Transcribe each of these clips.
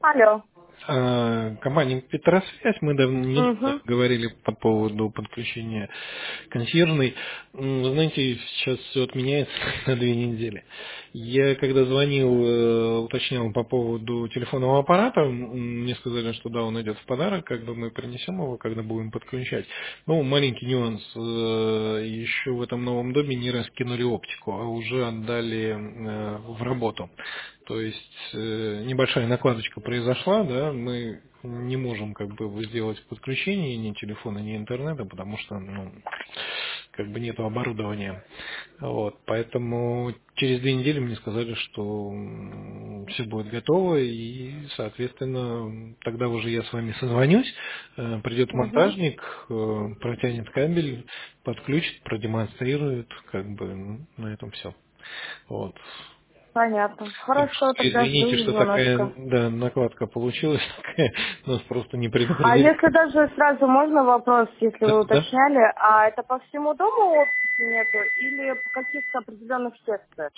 Алло. Компания Петросвязь, мы давно Угу. говорили по поводу подключения консьержной. Знаете, сейчас все отменяется на 2 недели. Я когда звонил, уточнял по поводу телефонного аппарата, мне сказали, что да, он идет в подарок, как бы мы принесем его, когда будем подключать. Ну, маленький нюанс, еще в этом новом доме не раскинули оптику, а уже отдали в работу. То есть небольшая накладочка произошла, да, мы не можем как бы сделать подключение ни телефона, ни интернета, потому что как бы нету оборудования. Вот, поэтому через 2 недели мне сказали, что все будет готово, и, соответственно, тогда уже я с вами созвонюсь, придет Угу. монтажник, протянет кабель, подключит, продемонстрирует, как бы на этом все. Вот. Понятно. Так Хорошо, что тогда извините, жду что такая, звоночка. да, накладка получилась такая, нас просто не А предупредили. если даже сразу можно вопрос, если Да, вы да. уточняли, а это по всему дому оптики нету или в каких-то определенных секциях?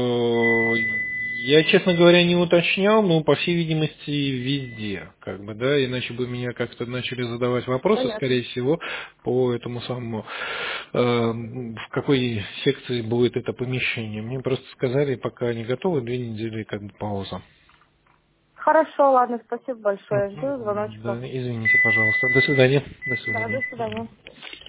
Я, честно говоря, не уточнял, но, по всей видимости, везде, как бы, да, иначе бы меня как-то начали задавать вопросы, Понятно. скорее всего, по этому самому, в какой секции будет это помещение. Мне просто сказали, пока не готовы, 2 недели, как бы, пауза. Хорошо, ладно, спасибо большое. Жду Мгм. Да, звоночка. извините, пожалуйста. До свидания. До Да, до свидания. свидания.